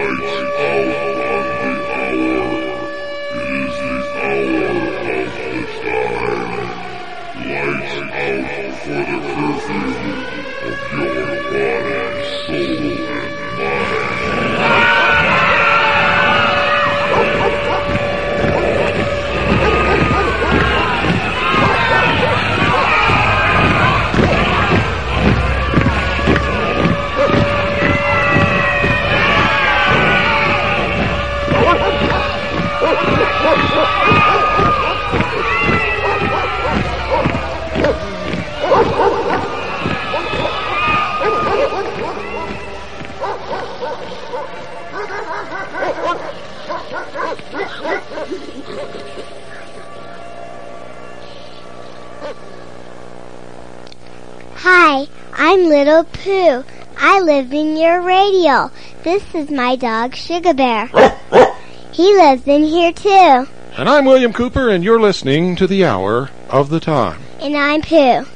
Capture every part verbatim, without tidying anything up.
Hi, I'm Little Pooh. I live in your radio. This is my dog, Sugar Bear. He lives in here too. And I'm William Cooper, and you're listening to The Hour of the Time. And I'm Pooh.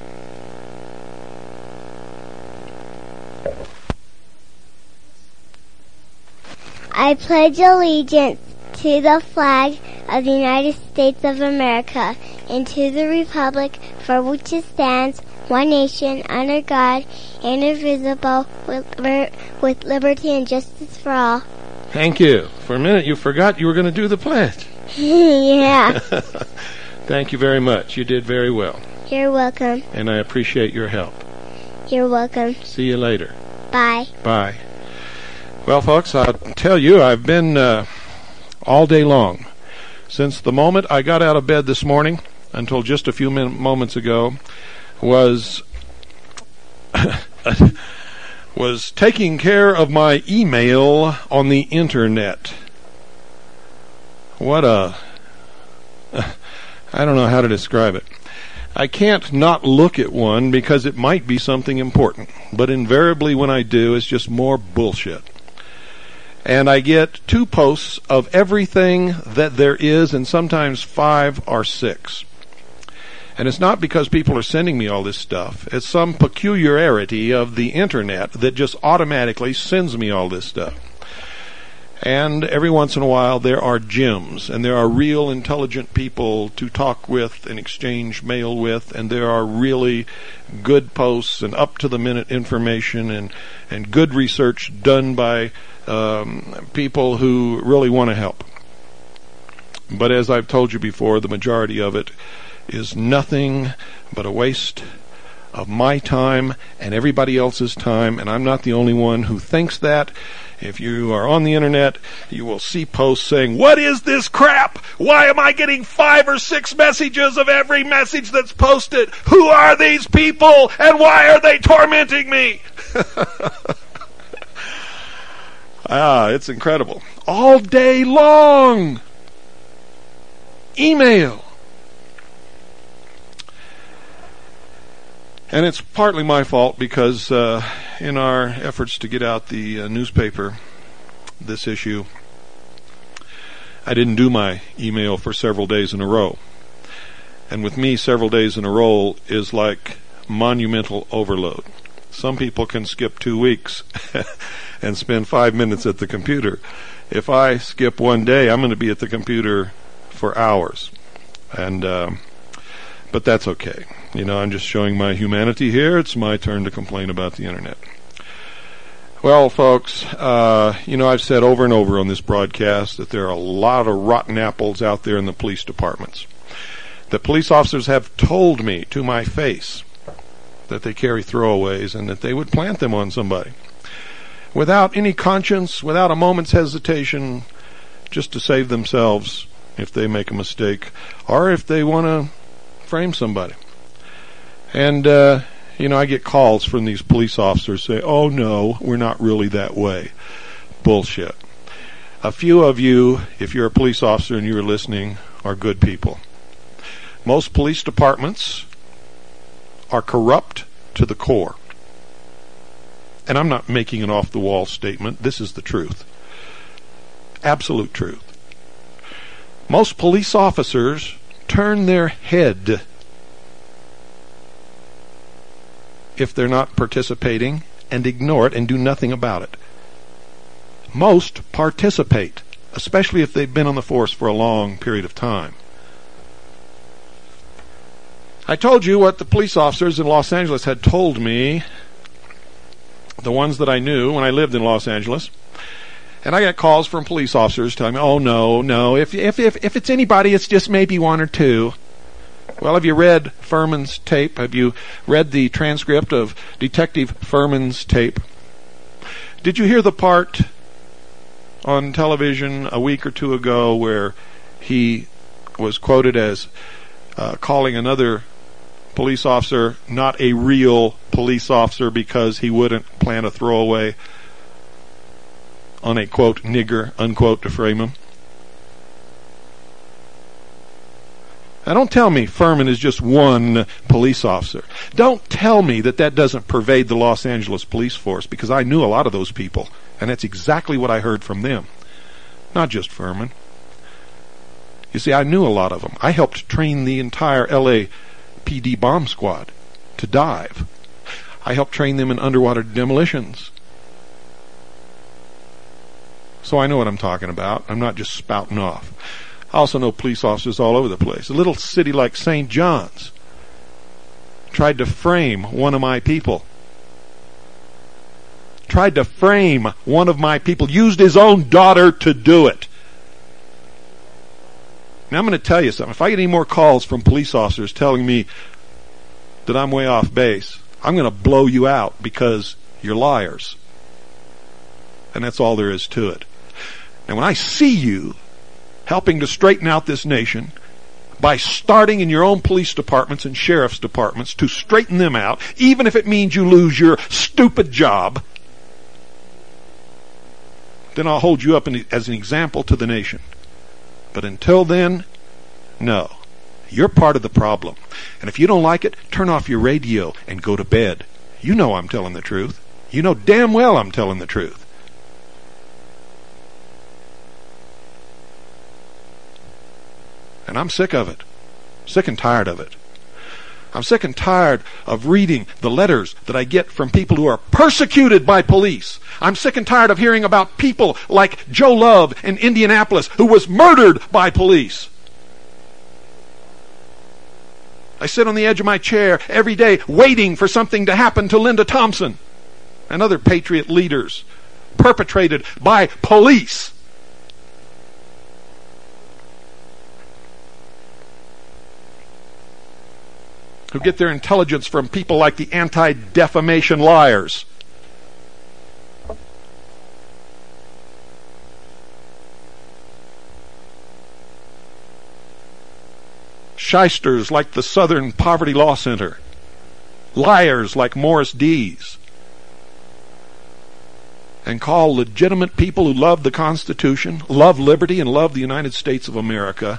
I pledge allegiance to the flag of the United States of America and to the republic for which it stands, one nation, under God, indivisible, with, with liberty and justice for all. Thank you. For a minute you forgot you were going to do the pledge. Yeah. Thank you very much. You did very well. You're welcome. And I appreciate your help. You're welcome. See you later. Bye. Bye. Well, folks, I'll tell you, I've been uh, all day long. Since the moment I got out of bed this morning until just a few min- moments ago was was taking care of my email on the internet. What a... I don't know how to describe it. I can't not look at one because it might be something important, but invariably when I do, it's just more bullshit. And I get two posts of everything that there is, and sometimes five or six. And it's not because people are sending me all this stuff. It's some peculiarity of the internet that just automatically sends me all this stuff. And every once in a while there are gems, and there are real intelligent people to talk with and exchange mail with, and there are really good posts and up-to-the-minute information and, and good research done by um, people who really want to help. But as I've told you before, the majority of it is nothing but a waste of my time and everybody else's time, and I'm not the only one who thinks that. If you are on the internet, you will see posts saying, "What is this crap? Why am I getting five or six messages of every message that's posted? Who are these people, and why are they tormenting me?" Ah, it's incredible. All day long. Email. And it's partly my fault because uh, in our efforts to get out the uh, newspaper, this issue, I didn't do my email for several days in a row. And with me, several days in a row is like monumental overload. Some people can skip two weeks and spend five minutes at the computer. If I skip one day, I'm going to be at the computer for hours. And um, but that's okay. You know, I'm just showing my humanity here. It's my turn to complain about the internet. Well, folks, uh, you know, I've said over and over on this broadcast that there are a lot of rotten apples out there in the police departments. The police officers have told me to my face that they carry throwaways and that they would plant them on somebody without any conscience, without a moment's hesitation, just to save themselves if they make a mistake or if they want to frame somebody. And, uh, you know, I get calls from these police officers say, "Oh, no, we're not really that way." Bullshit. A few of you, if you're a police officer and you're listening, are good people. Most police departments are corrupt to the core. And I'm not making an off-the-wall statement. This is the truth. Absolute truth. Most police officers turn their head if they're not participating and ignore it and do nothing about it. most participate, especially if they've been on the force for a long period of time. I told you what the police officers in Los Angeles had told me, the ones that I knew when I lived in Los Angeles. And I got calls from police officers telling me, oh, no, no, if, if, if, if it's anybody, it's just maybe one or two. Well, have you read Furman's tape? Have you read the transcript of Detective Furman's tape? Did you hear the part on television a week or two ago where he was quoted as uh, calling another police officer not a real police officer because he wouldn't plan a throwaway on a, quote, nigger, unquote, to frame him? Now, don't tell me Furman is just one police officer. Don't tell me that that doesn't pervade the Los Angeles police force, because I knew a lot of those people, and that's exactly what I heard from them. Not just Furman. You see, I knew a lot of them. I helped train the entire L A P D bomb squad to dive. I helped train them in underwater demolitions. So I know what I'm talking about. I'm not just spouting off. I also know police officers all over the place. A little city like Saint John's tried to frame one of my people. Tried to frame one of my people. Used his own daughter to do it. Now I'm going to tell you something. If I get any more calls from police officers telling me that I'm way off base, I'm going to blow you out because you're liars. And that's all there is to it. And when I see you helping to straighten out this nation by starting in your own police departments and sheriff's departments to straighten them out, even if it means you lose your stupid job, then I'll hold you up as an example to the nation. But until then, no. You're part of the problem. And if you don't like it, turn off your radio and go to bed. You know I'm telling the truth. You know damn well I'm telling the truth. And I'm sick of it. Sick and tired of it. I'm sick and tired of reading the letters that I get from people who are persecuted by police. I'm sick and tired of hearing about people like Joe Love in Indianapolis who was murdered by police. I sit on the edge of my chair every day waiting for something to happen to Linda Thompson and other patriot leaders perpetrated by police. Who get their intelligence from people like the Anti-Defamation Liars. Shysters like the Southern Poverty Law Center. Liars like Morris Dees. And call legitimate people who love the Constitution, love liberty, and love the United States of America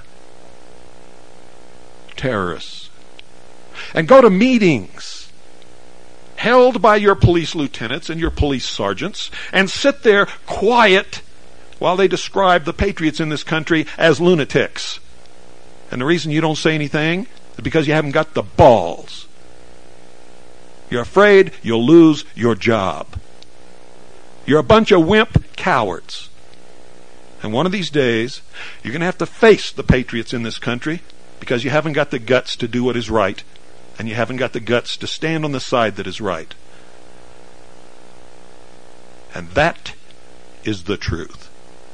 terrorists. And go to meetings held by your police lieutenants and your police sergeants and sit there quiet while they describe the patriots in this country as lunatics. And the reason you don't say anything is because you haven't got the balls. You're afraid you'll lose your job. You're a bunch of wimp cowards. And one of these days, you're going to have to face the patriots in this country because you haven't got the guts to do what is right. And you haven't got the guts to stand on the side that is right. And that is the truth.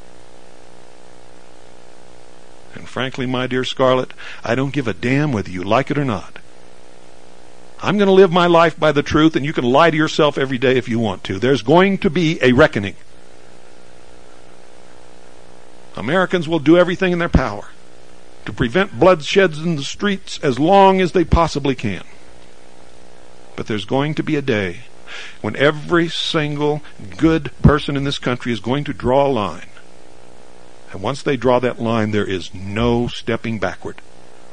And frankly, my dear Scarlett, I don't give a damn whether you like it or not. I'm going to live my life by the truth, and you can lie to yourself every day if you want to. There's going to be a reckoning. Americans will do everything in their power to prevent bloodsheds in the streets as long as they possibly can. But there's going to be a day when every single good person in this country is going to draw a line. And once they draw that line, there is no stepping backward.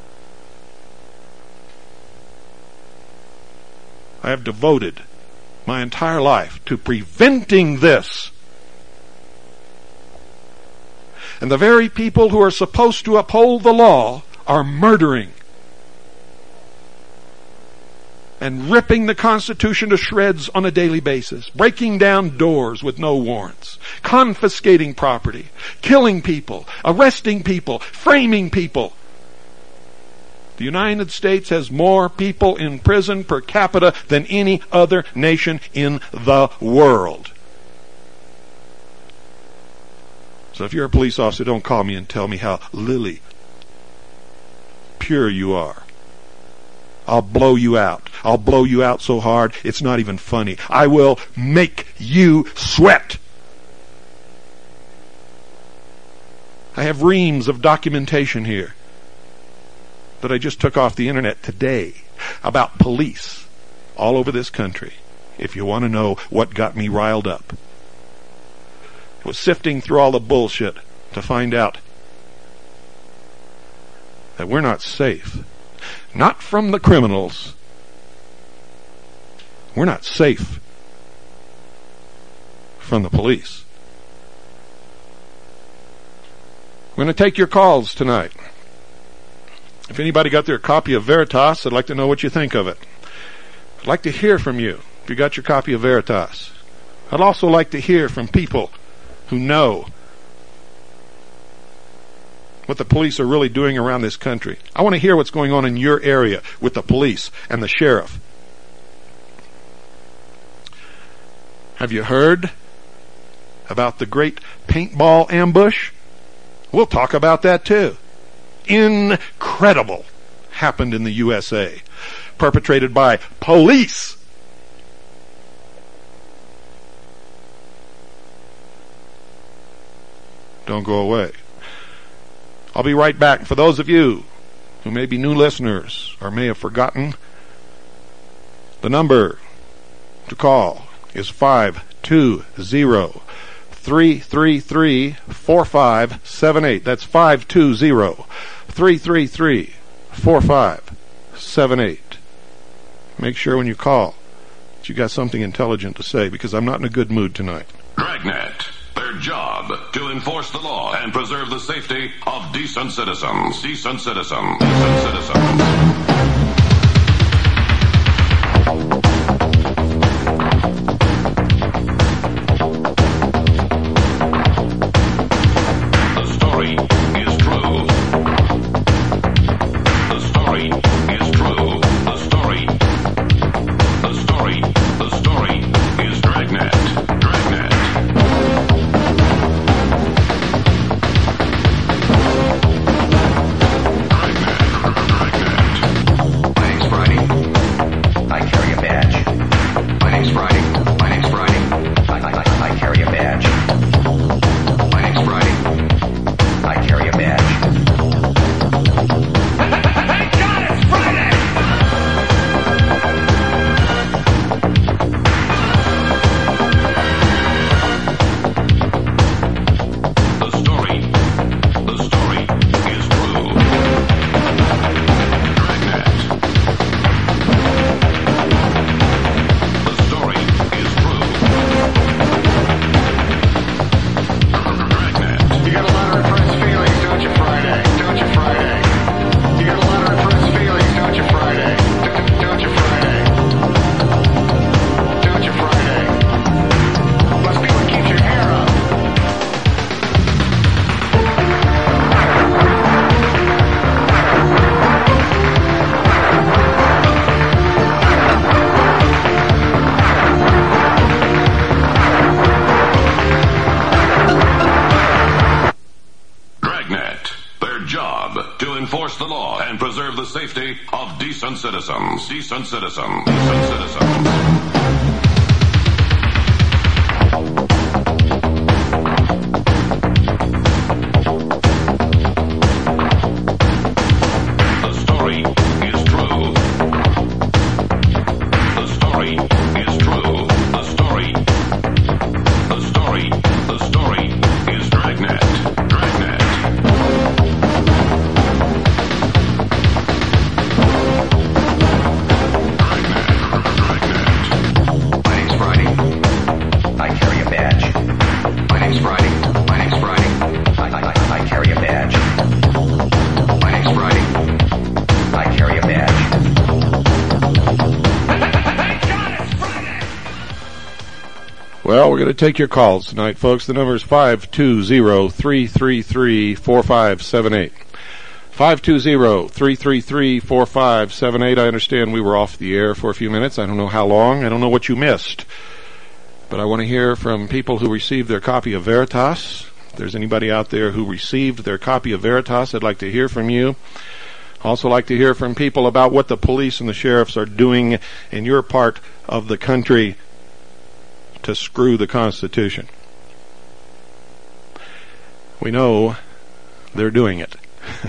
I have devoted my entire life to preventing this. And the very people who are supposed to uphold the law are murdering and ripping the Constitution to shreds on a daily basis, breaking down doors with no warrants, confiscating property, killing people, arresting people, framing people. The United States has more people in prison per capita than any other nation in the world. So if you're a police officer, don't call me and tell me how lily pure you are. I'll blow you out. I'll blow you out so hard, it's not even funny. I will make you sweat. I have reams of documentation here that I just took off the internet today about police all over this country, if you want to know what got me riled up. I was sifting through all the bullshit to find out that we're not safe. Not from the criminals. We're not safe from the police. We're going to take your calls tonight. If anybody got their copy of Veritas, I'd like to know what you think of it. I'd like to hear from you if you got your copy of Veritas. I'd also like to hear from people who know what the police are really doing around this country. I want to hear what's going on in your area with the police and the sheriff. Have you heard about the great paintball ambush? We'll talk about that too. Incredible happened in the U S A, perpetrated by police. Don't go away. I'll be right back. For those of you who may be new listeners or may have forgotten, the number to call is five two zero, three three three, four five seven eight. That's five two zero, three three three, four five seven eight. Make sure when you call that you got something intelligent to say, because I'm not in a good mood tonight. Dragnet. Their job to enforce the law and preserve the safety of decent citizens. Decent citizens. Decent citizens. The law and preserve the safety of decent citizens. Decent citizens. Decent citizens. Dragnet. Well, we're going to take your calls tonight, folks. The number is five two zero, three three three, four five seven eight. five two zero, three three three, four five seven eight. I understand we were off the air for a few minutes. I don't know how long. I don't know what you missed. But I want to hear from people who received their copy of Veritas. If there's anybody out there who received their copy of Veritas, I'd like to hear from you. Also like to hear from people about what the police and the sheriffs are doing in your part of the country to screw the Constitution. We know they're doing it.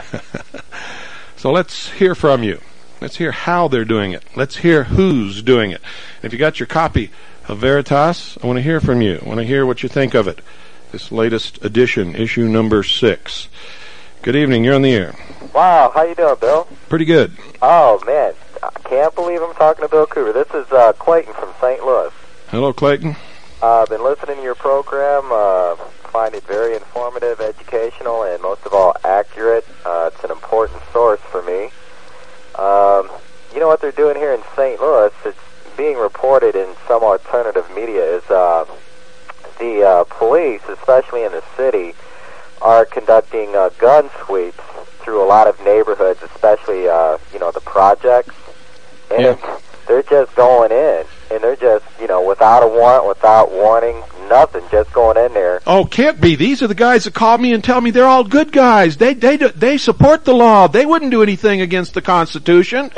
So let's hear from you. Let's hear how they're doing it. Let's hear who's doing it. If you got your copy of Veritas, I want to hear from you. I want to hear what you think of it. This latest edition, issue number six. Good evening. You're on the air. Wow. How you doing, Bill? Pretty good. Oh, man. I can't believe I'm talking to Bill Cooper. This is uh, Clayton from Saint Louis. Hello, Clayton. Uh, I've been listening to your program. Uh, find it very informative, educational, and most of all, accurate. Uh, it's an important source for me. Um, you know what they're doing here in Saint Louis? It's being reported in some alternative media is uh, the uh, police, especially in the city, are conducting uh, gun sweeps through a lot of neighborhoods, especially, uh, you know, the projects. And Yeah. they're just going in, and they're just, you know, without a warrant, without warning, nothing, just going in there. Oh, can't be. These are the guys that call me and tell me they're all good guys. They they they support the law. They wouldn't do anything against the Constitution.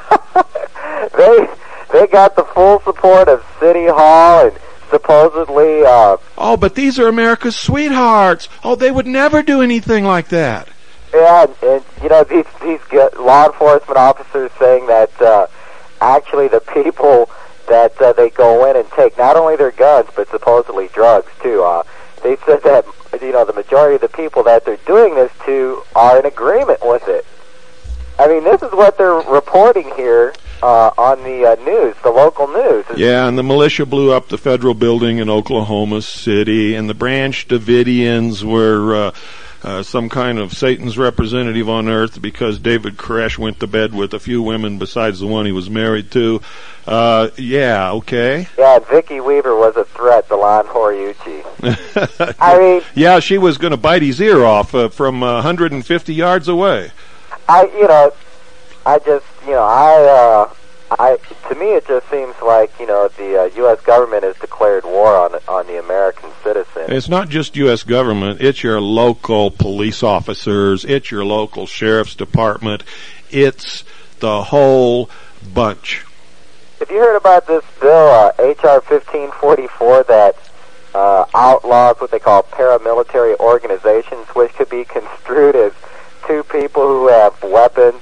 they they got the full support of City Hall and supposedly... Uh, Oh, but these are America's sweethearts. Oh, they would never do anything like that. yeah, and, and, you know, these, these get law enforcement officers saying that uh, actually the people that uh, they go in and take not only their guns, but supposedly drugs, too. Uh, they said that, you know, the majority of the people that they're doing this to are in agreement with it. I mean, this is what they're reporting here uh, on the uh, news, the local news. Yeah, and the militia blew up the federal building in Oklahoma City, and the Branch Davidians were uh, uh, some kind of Satan's representative on earth because David Koresh went to bed with a few women besides the one he was married to. Uh, yeah, okay. Yeah, and Vicki Weaver was a threat to Lon Horiuchi. I mean... Yeah, she was going to bite his ear off uh, from uh, one hundred fifty yards away. I, you know, I just, you know, I, uh, I, to me it just seems like, you know, the uh, U S government has declared war on on the American citizen. It's not just U S government, it's your local police officers, it's your local sheriff's department, it's the whole bunch. Have you heard about this bill, uh, H R fifteen forty-four, that uh, outlaws what they call paramilitary organizations, which could be construed as two people who have weapons,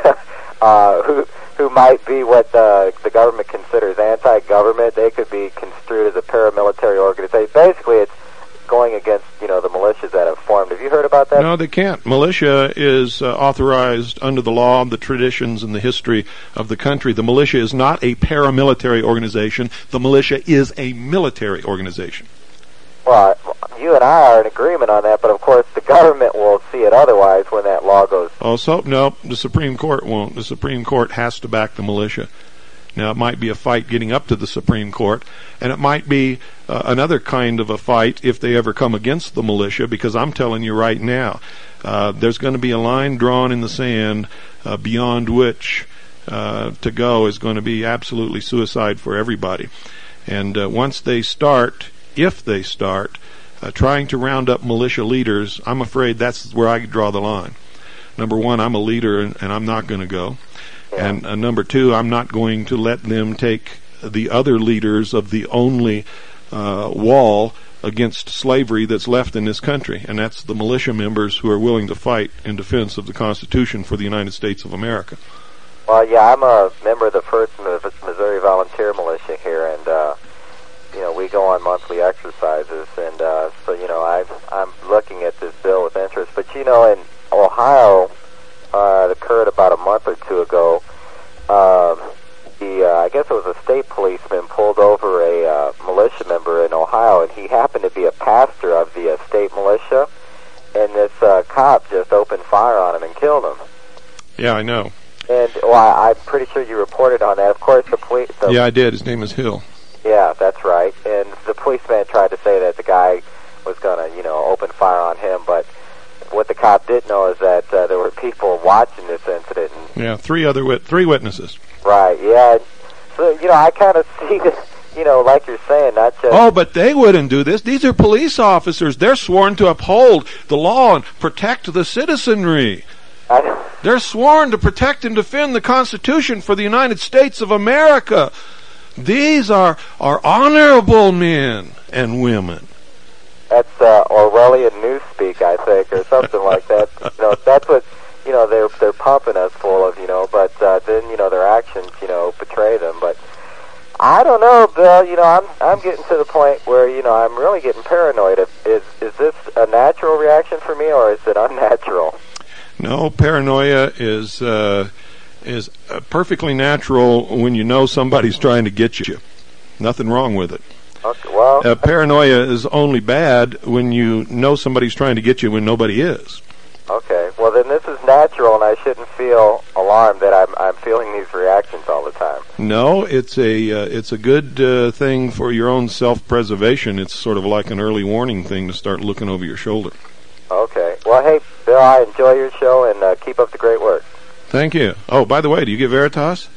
uh, who who might be what the, the government considers anti-government. They could be construed as a paramilitary organization. Basically, it's going against, you know, the militias that have formed. Have you heard about that? No, they can't. Militia is uh, authorized under the law, the traditions, and the history of the country. The militia is not a paramilitary organization. The militia is a military organization. Well, you and I are in agreement on that, but of course the government will see it otherwise when that law goes. Oh, so, no, the Supreme Court won't. The Supreme Court has to back the militia. Now, it might be a fight getting up to the Supreme Court, and it might be uh, another kind of a fight if they ever come against the militia, because I'm telling you right now, uh, there's going to be a line drawn in the sand uh, beyond which uh, to go is going to be absolutely suicide for everybody. And uh, once they start, if they start, uh, trying to round up militia leaders, I'm afraid that's where I draw the line. Number one, I'm a leader, and, and I'm not going to go. Yeah. And uh, number two, I'm not going to let them take the other leaders of the only uh, wall against slavery that's left in this country, and that's the militia members who are willing to fight in defense of the Constitution for the United States of America. Well, yeah, I'm a member of the first Missouri Volunteer Militia here, and uh, you know, we go on monthly exercises, and uh, so, you know, I've, I'm looking at this bill with interest. But, you know, in Ohio, uh, it occurred about a month or two ago, um, the, uh, I guess it was a state policeman pulled over a uh, militia member in Ohio, and he happened to be a pastor of the uh, state militia, and this uh, cop just opened fire on him and killed him. Yeah, I know. And, well, I, I'm pretty sure you reported on that. Of course, the police... Yeah, I did. His name is Hill. Yeah, that's right. And the policeman tried to say that the guy was going to, you know, open fire on him, but what the cop didn't know is that uh, there were people watching this incident. And, yeah, three other wit- three witnesses. Right, yeah. So, you know, I kind of see this, you know, like you're saying, not just... Oh, but they wouldn't do this. These are police officers. They're sworn to uphold the law and protect the citizenry. I, They're sworn to protect and defend the Constitution for the United States of America. These are, are honorable men and women. That's uh, Orwellian newspeak, I think, or something like that. You know, that's what, you know, they're they're pumping us full of, you know, but uh, then, you know, their actions, you know, betray them. But I don't know, Bill, you know, I'm I'm getting to the point where, you know, I'm really getting paranoid. Is is this a natural reaction for me, or is it unnatural? No, paranoia is uh, is uh, perfectly natural when you know somebody's trying to get you. Nothing wrong with it. Okay, well, uh, paranoia is only bad when you know somebody's trying to get you when nobody is. Okay, well then this is natural, and I shouldn't feel alarmed that I'm I'm feeling these reactions all the time. No, it's a uh, it's a good uh, thing for your own self-preservation. It's sort of like an early warning thing to start looking over your shoulder. Okay, well, hey, Bill, I enjoy your show, and uh, keep up the great work. Thank you. Oh, by the way, do you get Veritas?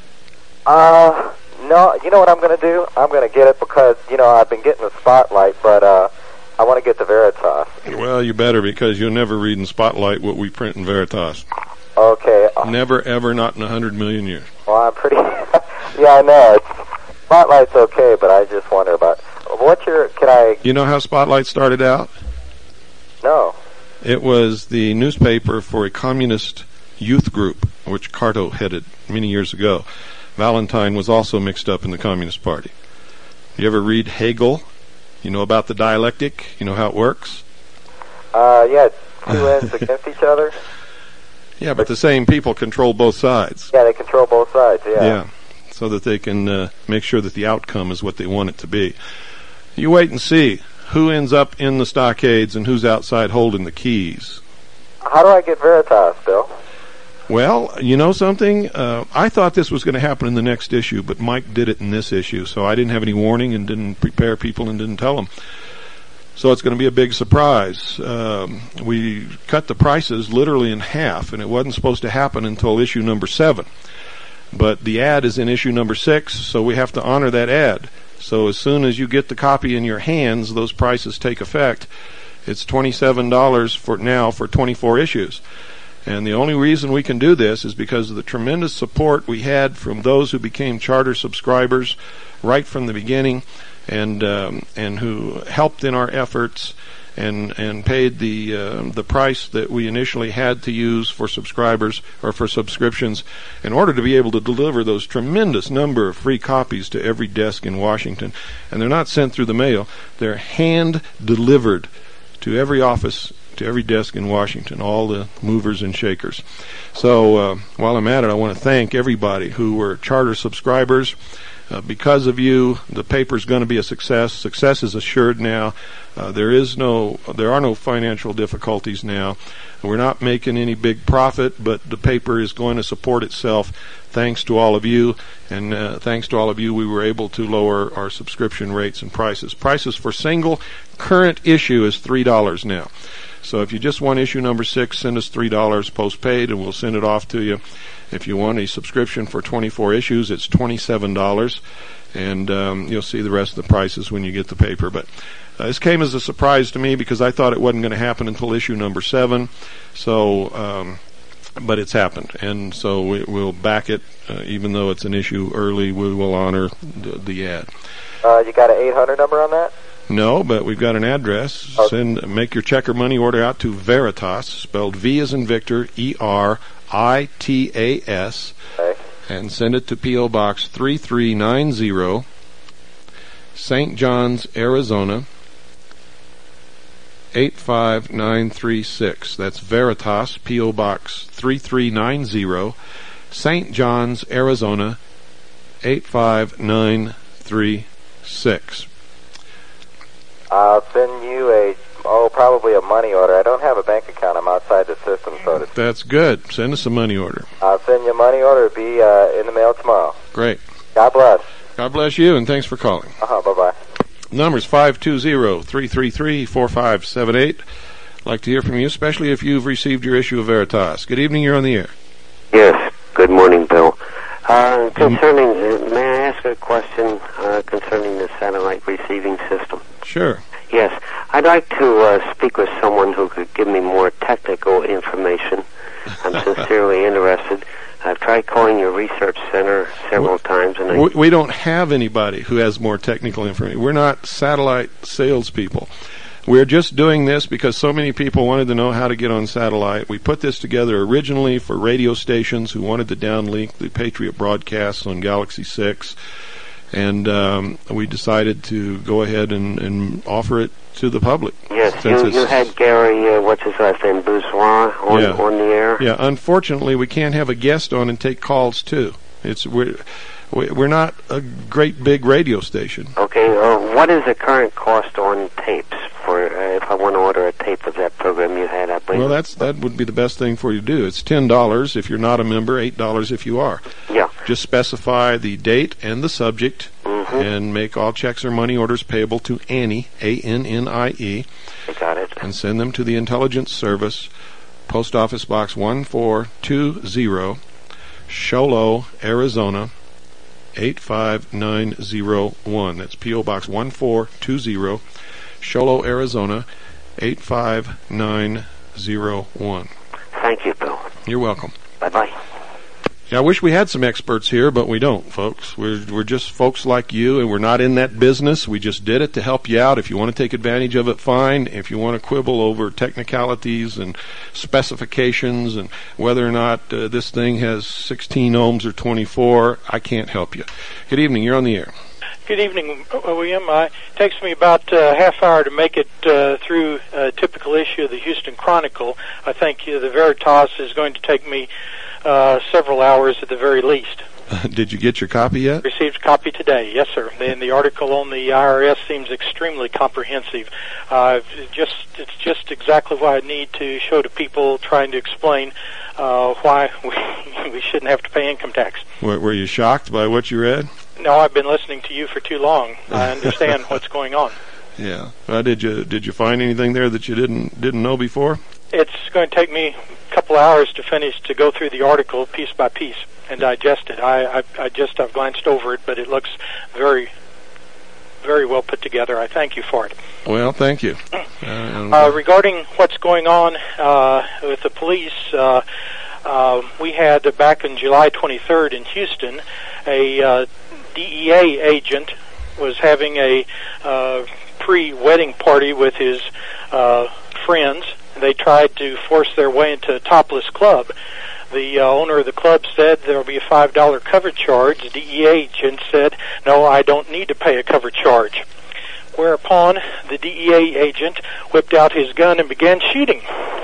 Uh, no, you know what I'm going to do? I'm going to get it because, you know, I've been getting the Spotlight, but uh, I want to get the Veritas. Well, you better, because you'll never read in Spotlight what we print in Veritas. Okay. Uh, Never, ever, not in a hundred million years. Well, I'm pretty... yeah, I know. It's, Spotlight's okay, but I just wonder about... What's your... Can I... You know how Spotlight started out? No. It was the newspaper for a communist youth group, which Carto headed many years ago. Valentine was also mixed up in the Communist Party. You ever read Hegel? You know about the dialectic? You know how it works? Uh, yeah, two ends against each other. Yeah, but the same people control both sides. Yeah, they control both sides, yeah. Yeah, so that they can uh, make sure that the outcome is what they want it to be. You wait and see who ends up in the stockades and who's outside holding the keys. How do I get Veritas, Bill? Well, you know something? Uh, I thought this was going to happen in the next issue, but Mike did it in this issue, so I didn't have any warning and didn't prepare people and didn't tell them. So it's going to be a big surprise. Um, we cut the prices literally in half, and it wasn't supposed to happen until issue number seven. But the ad is in issue number six, so we have to honor that ad. So as soon as you get the copy in your hands, those prices take effect. It's twenty-seven dollars for now for twenty-four issues. And the only reason we can do this is because of the tremendous support we had from those who became charter subscribers right from the beginning, and um, and who helped in our efforts and and paid the uh, the price that we initially had to use for subscribers or for subscriptions in order to be able to deliver those tremendous number of free copies to every desk in Washington. And they're not sent through the mail; they're hand delivered to every office, to every desk in Washington, all the movers and shakers. So uh, while I'm at it, I want to thank everybody who were charter subscribers. Uh, because of you, the paper's going to be a success. Success is assured now. Uh, there is no, there are no financial difficulties now. We're not making any big profit, but the paper is going to support itself thanks to all of you. And uh, thanks to all of you, we were able to lower our subscription rates and prices. Prices for single current issue is three dollars now. So if you just want issue number six, send us three dollars postpaid, and we'll send it off to you. If you want a subscription for twenty-four issues, it's twenty-seven dollars, and um, you'll see the rest of the prices when you get the paper. But uh, this came as a surprise to me because I thought it wasn't going to happen until issue number seven. So, um, but it's happened, and so we, we'll back it, uh, even though it's an issue early. We will honor the, the ad. Uh, you got an eight hundred number on that? No, but we've got an address. Okay. Send, make your check or money order out to Veritas, spelled V as in Victor, E R I T A S, Okay. and send it to P O Box three three nine zero, Saint John's, Arizona, eight five nine three six. That's Veritas, P O Box three three nine zero, Saint John's, Arizona, eight five nine three six. I'll send you a, oh, probably a money order. I don't have a bank account. I'm outside the system, so to speak. That's good. Send us a money order. I'll send you a money order. It'll be uh, in the mail tomorrow. Great. God bless. God bless you, and thanks for calling. Uh-huh, bye-bye. Number's five two zero, three three three, four five seven eight. I'd like to hear from you, especially if you've received your issue of Veritas. Good evening, you're on the air. Yes, good morning, Bill. Uh, concerning, uh, may I ask a question uh, concerning the satellite receiving system? Sure. Yes, I'd like to uh, speak with someone who could give me more technical information. I'm sincerely interested. I've tried calling your research center several we, times, and I... we, we don't have anybody who has more technical information. We're not satellite salespeople. We're just doing this because so many people wanted to know how to get on satellite. We put this together originally for radio stations who wanted to downlink the Patriot broadcasts on Galaxy six, and um, we decided to go ahead and, and offer it to the public. Yes, you, you had Gary, uh, what's his last name, Bourgeois, on, yeah. on the air? Yeah, unfortunately, we can't have a guest on and take calls, too. It's we're, we're not a great big radio station. Okay, uh, what is the current cost on tapes for uh, if I want to order a tape of that program you had, I believe? Well, that's that would be the best thing for you to do. It's ten dollars if you're not a member, eight dollars if you are. Yeah. Just specify the date and the subject, mm-hmm. and make all checks or money orders payable to Annie, A N N I E. I got it. And send them to the Intelligence Service, Post Office Box one four two zero, Show Low, Arizona, eight five nine zero one. That's P O Box one four two zero, Show Low, Arizona, eight five nine zero one. Thank you, Bill. You're welcome. Bye-bye. Yeah, I wish we had some experts here, but we don't, folks. We're we're just folks like you, and we're not in that business. We just did it to help you out. If you want to take advantage of it, fine. If you want to quibble over technicalities and specifications and whether or not uh, this thing has sixteen ohms or twenty-four, I can't help you. Good evening. You're on the air. Good evening, William. Uh, it takes me about a uh, half hour to make it uh, through a typical issue of the Houston Chronicle. I think uh, the Veritas is going to take me uh, several hours at the very least. Did you get your copy yet? Received a copy today, yes, sir. And the article on the I R S seems extremely comprehensive. Uh, just it's just exactly what I need to show to people, trying to explain uh, why we, we shouldn't have to pay income tax. Were, were you shocked by what you read? No, I've been listening to you for too long. I understand what's going on. Yeah. Well, did you did you find anything there that you didn't didn't know before? It's going to take me a couple hours to finish to go through the article piece by piece and digest it. I, I, I just I've glanced over it, but it looks very, very well put together. I thank you for it. Well, thank you. Uh, uh, regarding what's going on uh, with the police, uh, uh, we had uh, back on July twenty-third in Houston, a uh, D E A agent was having a uh, pre-wedding party with his uh, friends. They tried to force their way into a topless club. The uh, owner of the club said there will be a five dollar cover charge. The D E A agent said, no, I don't need to pay a cover charge. Whereupon the D E A agent whipped out his gun and began shooting.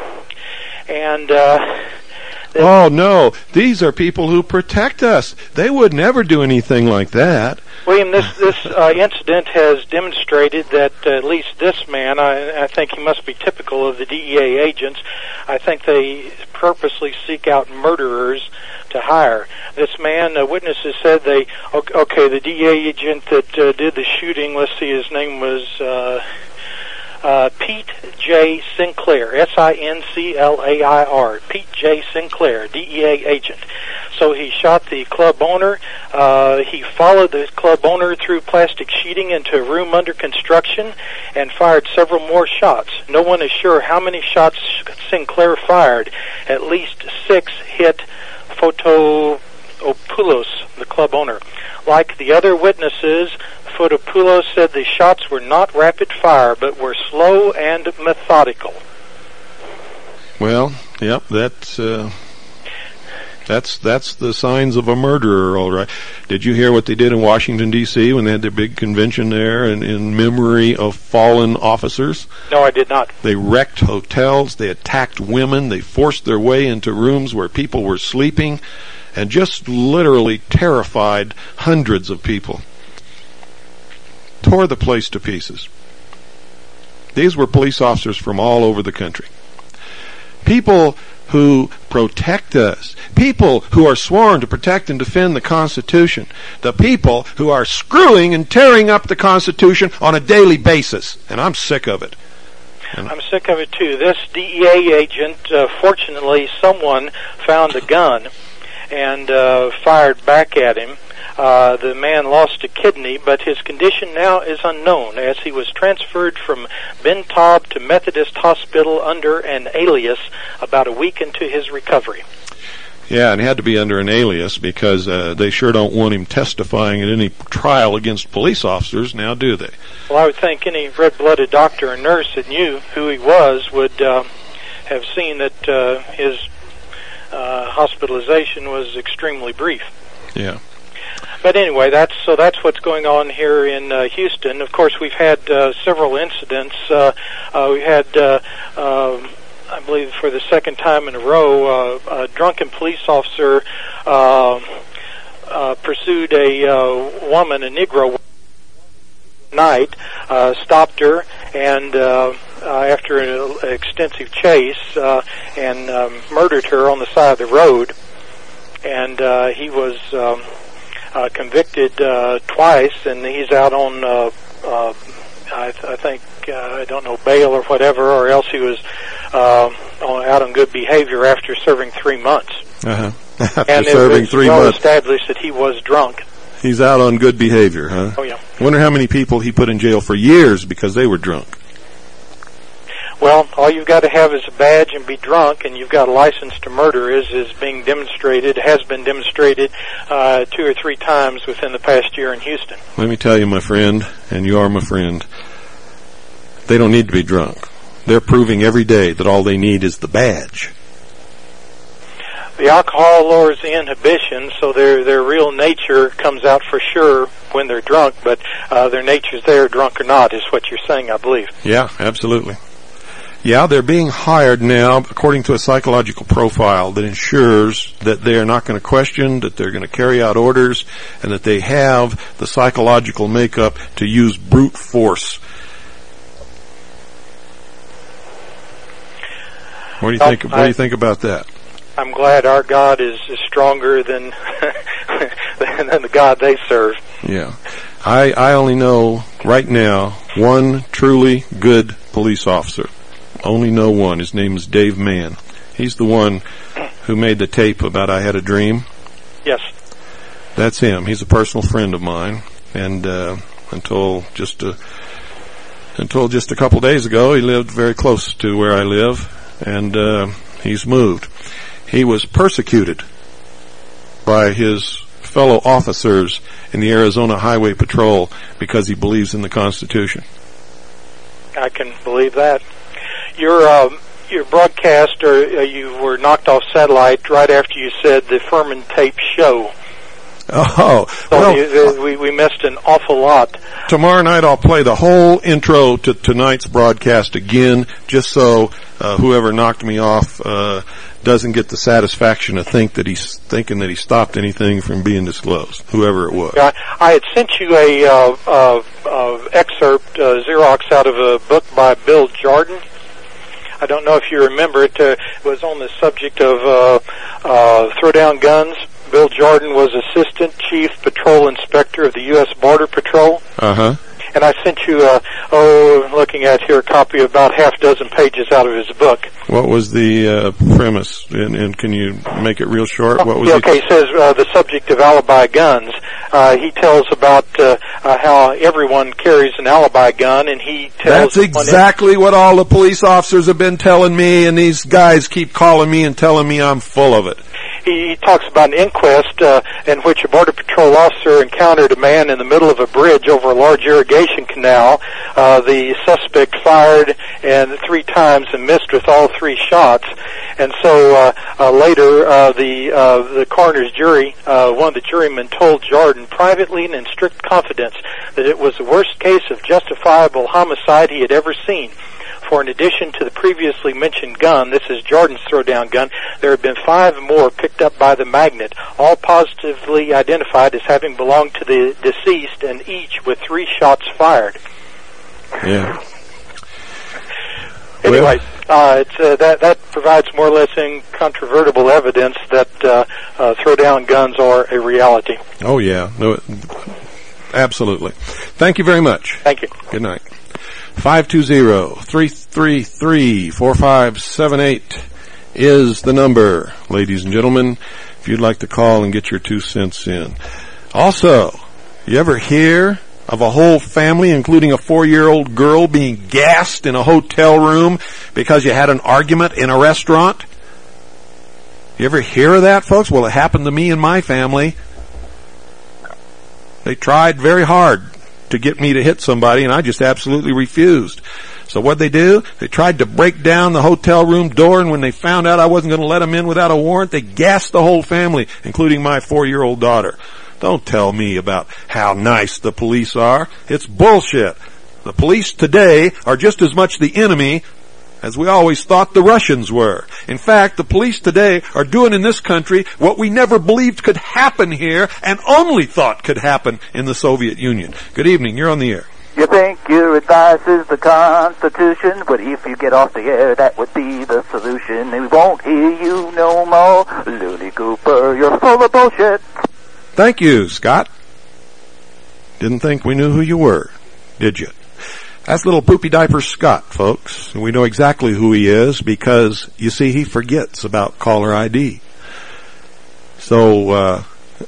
And uh, oh, no, these are people who protect us. They would never do anything like that. William, this this uh, incident has demonstrated that uh, at least this man, I, I think he must be typical of the D E A agents. I think they purposely seek out murderers to hire. This man, uh, witnesses said they, okay, the D E A agent that uh, did the shooting, let's see, his name was uh, uh, Pete J. Sinclair, S I N C L A I R, Pete J. Sinclair, D E A agent. So he shot the club owner. Uh, he followed the club owner through plastic sheeting into a room under construction and fired several more shots. No one is sure how many shots Sinclair fired. At least six hit Photopoulos, the club owner. Like the other witnesses, Photopoulos said the shots were not rapid fire, but were slow and methodical. Well, yep, that's uh, that's that's the signs of a murderer, all right. Did you hear what they did in Washington, D C when they had their big convention there in, in memory of fallen officers? No, I did not. They wrecked hotels, they attacked women, they forced their way into rooms where people were sleeping, and just literally terrified hundreds of people. Tore the place to pieces. These were police officers from all over the country. people who protect us, people who are sworn to protect and defend the Constitution, the people who are screwing and tearing up the Constitution on a daily basis. And I'm sick of it. And I'm sick of it too. This D E A agent, uh, fortunately, someone found a gun and uh, fired back at him. Uh, the man lost a kidney, but his condition now is unknown, as he was transferred from Ben Taub to Methodist Hospital under an alias about a week into his recovery. Yeah, and he had to be under an alias because uh, they sure don't want him testifying at any trial against police officers now, do they? Well, I would think any red-blooded doctor or nurse that knew who he was would uh, have seen that uh, his uh, hospitalization was extremely brief. Yeah. But anyway, that's so that's what's going on here in uh, Houston. Of course, we've had uh, several incidents. Uh, uh, we had, uh, uh, I believe, for the second time in a row, uh, a drunken police officer uh, uh, pursued a uh, woman, a Negro, night, uh, stopped her, and uh, uh, after an extensive chase, uh, and um, murdered her on the side of the road. And uh, he was Um, Uh, convicted uh, twice, and he's out on, uh, uh, I, th- I think, uh, I don't know, bail or whatever, or else he was uh, on, out on good behavior after serving three months. Uh-huh. After and serving it was three well months. established that he was drunk. He's out on good behavior, huh? Oh, yeah. Wonder how many people he put in jail for years because they were drunk. Well, all you've got to have is a badge and be drunk, and you've got a license to murder, is is being demonstrated, has been demonstrated uh, two or three times within the past year in Houston. Let me tell you, my friend, and you are my friend, they don't need to be drunk. They're proving every day that all they need is the badge. The alcohol lowers the inhibition, so their their real nature comes out for sure when they're drunk, but uh, their nature's there, drunk or not, is what you're saying, I believe. Yeah, absolutely. Yeah, they're being hired now according to a psychological profile that ensures that they are not going to question, that they're going to carry out orders, and that they have the psychological makeup to use brute force. What do you well, think? What do you think about that? I'm glad our God is, is stronger than than the God they serve. Yeah, I I only know right now one truly good police officer. Only know one. His name is Dave Mann. He's the one who made the tape about I Had a Dream. Yes. That's him. He's a personal friend of mine. And uh, until just a, until just a couple days ago, he lived very close to where I live. And uh, he's moved. He was persecuted by his fellow officers in the Arizona Highway Patrol because he believes in the Constitution. I can believe that. Your um, your broadcast, or uh, you were knocked off satellite right after you said the Furman tape show. Oh, so well, you, we we missed an awful lot. Tomorrow night I'll play the whole intro to tonight's broadcast again, just so uh, whoever knocked me off uh, doesn't get the satisfaction to think that he's thinking that he stopped anything from being disclosed, whoever it was. Yeah, I had sent you a uh, uh, uh, excerpt, uh, Xerox, out of a book by Bill Jordan. I don't know if you remember it. Uh, it was on the subject of uh, uh, throw down guns. Bill Jordan was Assistant Chief Patrol Inspector of the U S Border Patrol. Uh-huh. And I sent you, a, oh, looking at here, a copy of about half a dozen pages out of his book. What was the uh, premise? And, and can you make it real short? What was yeah, okay, it? he says uh, the subject of alibi guns. Uh, he tells about uh, uh, how everyone carries an alibi gun, and he tells... That's exactly what all the police officers have been telling me, and these guys keep calling me and telling me I'm full of it. He, he talks about an inquest uh, in which a Border Patrol officer encountered a man in the middle of a bridge over a large irrigation canal. Uh, the suspect fired and three times and missed with all three shots. And so uh, uh, later, uh, the uh, the coroner's jury, uh, one of the jurymen told Jordan privately and in strict confidence that it was the worst case of justifiable homicide he had ever seen. For in addition to the previously mentioned gun, this is Jordan's throwdown gun, there have been five more picked up by the magnet, all positively identified as having belonged to the deceased, and each with three shots fired. Yeah. Anyway, Uh, it's, uh, that, that provides more or less incontrovertible evidence that uh, uh, throwdown guns are a reality. Oh, yeah. No, absolutely. Thank you very much. Thank you. Good night. five two zero, three three three, four five seven eight is the number, ladies and gentlemen, if you'd like to call and get your two cents in. Also, you ever hear of a whole family, including a four-year-old girl, being gassed in a hotel room because you had an argument in a restaurant? You ever hear of that, folks? Well, it happened to me and my family. They tried very hard to get me to hit somebody, and I just absolutely refused. So what'd they do? They tried to break down the hotel room door, and when they found out I wasn't going to let them in without a warrant, they gassed the whole family, including my four-year-old daughter. Don't tell me about how nice the police are. It's bullshit. The police today are just as much the enemy as we always thought the Russians were. In fact, the police today are doing in this country what we never believed could happen here and only thought could happen in the Soviet Union. Good evening. You're on the air. You think your advice is the Constitution, but if you get off the air, that would be the solution. We won't hear you no more. Looney Cooper, you're full of bullshit. Thank you, Scott. Didn't think we knew who you were, did you? That's little poopy diaper Scott, folks. We know exactly who he is because, you see, he forgets about caller I D. So, uh,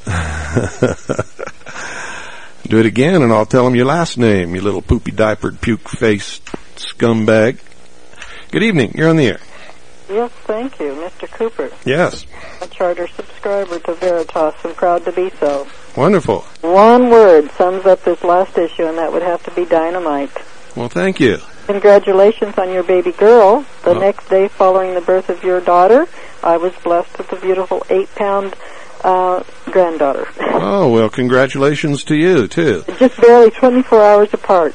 do it again and I'll tell him your last name, you little poopy diapered, puke-faced scumbag. Good evening. You're on the air. Yes, thank you, Mister Cooper. Yes. A charter subscriber to Veritas and proud to be so. Wonderful. One word sums up this last issue, and that would have to be dynamite. Well, thank you. Congratulations on your baby girl. The oh. next day following the birth of your daughter, I was blessed with a beautiful eight-pound uh, granddaughter. Oh, well, congratulations to you, too. Just barely twenty-four hours apart.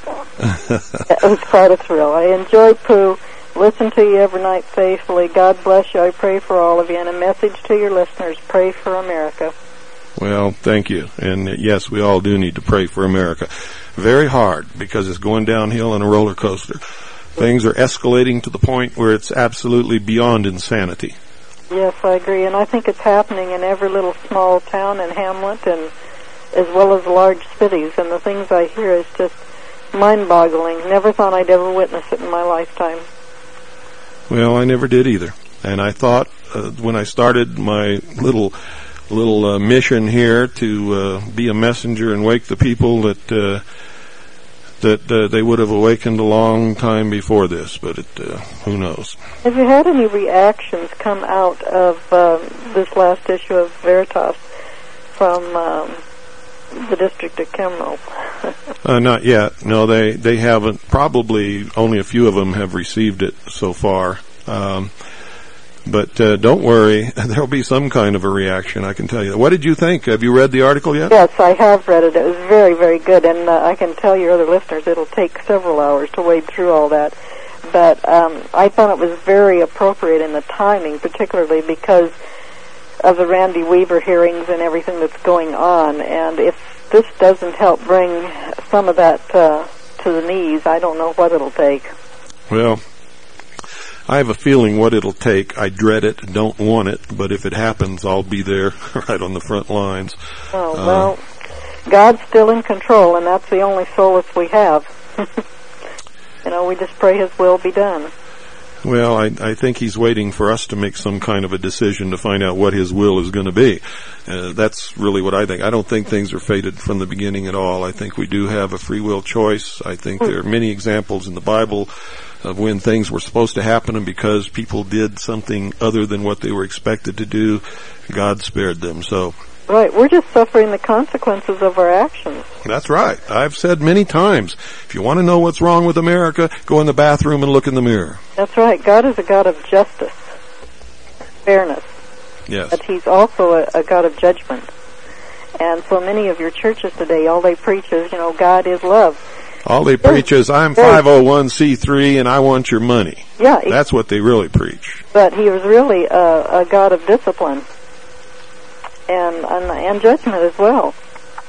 It was quite a thrill. I enjoyed Pooh. Listen to you every night faithfully. God bless you. I pray for all of you. And a message to your listeners, pray for America. Well, thank you. And uh, yes, we all do need to pray for America. Very hard, because it's going downhill on a roller coaster. Things are escalating to the point where it's absolutely beyond insanity. Yes, I agree. And I think it's happening in every little small town and hamlet, and as well as large cities. And the things I hear is just mind-boggling. Never thought I'd ever witness it in my lifetime. Well, I never did either. And I thought uh, when I started my little little uh, mission here to uh, be a messenger and wake the people that uh, that uh, they would have awakened a long time before this, but it, uh, who knows? Have you had any reactions come out of uh, this last issue of Veritas from um, the District of Kemno? uh, not yet. No, they, they haven't. Probably only a few of them have received it so far. Um, but uh, don't worry, there'll be some kind of a reaction, I can tell you. What did you think? Have you read the article yet? Yes, I have read it. It was very, very good, and uh, I can tell your other listeners it'll take several hours to wade through all that. But um, I thought it was very appropriate in the timing, particularly because of the Randy Weaver hearings and everything that's going on. And if this doesn't help bring some of that uh, to the knees, I don't know what it'll take. Well, I have a feeling what it'll take. I dread it, don't want it, but if it happens, I'll be there right on the front lines. Oh, well, uh, God's still in control, and that's the only solace we have. You know, we just pray His will be done. Well, I, I think He's waiting for us to make some kind of a decision to find out what His will is going to be. Uh, that's really what I think. I don't think things are fated from the beginning at all. I think we do have a free will choice. I think there are many examples in the Bible of when things were supposed to happen, and because people did something other than what they were expected to do, God spared them. So, right, we're just suffering the consequences of our actions. That's right. I've said many times, if you want to know what's wrong with America, go in the bathroom and look in the mirror. That's right. God is a God of justice, fairness. Yes. But He's also a, a God of judgment. And so many of your churches today, all they preach is, you know, God is love. All they preach is, I'm five oh one c three and I want your money. Yeah. That's what they really preach. But He was really a, a God of discipline and, and and judgment as well.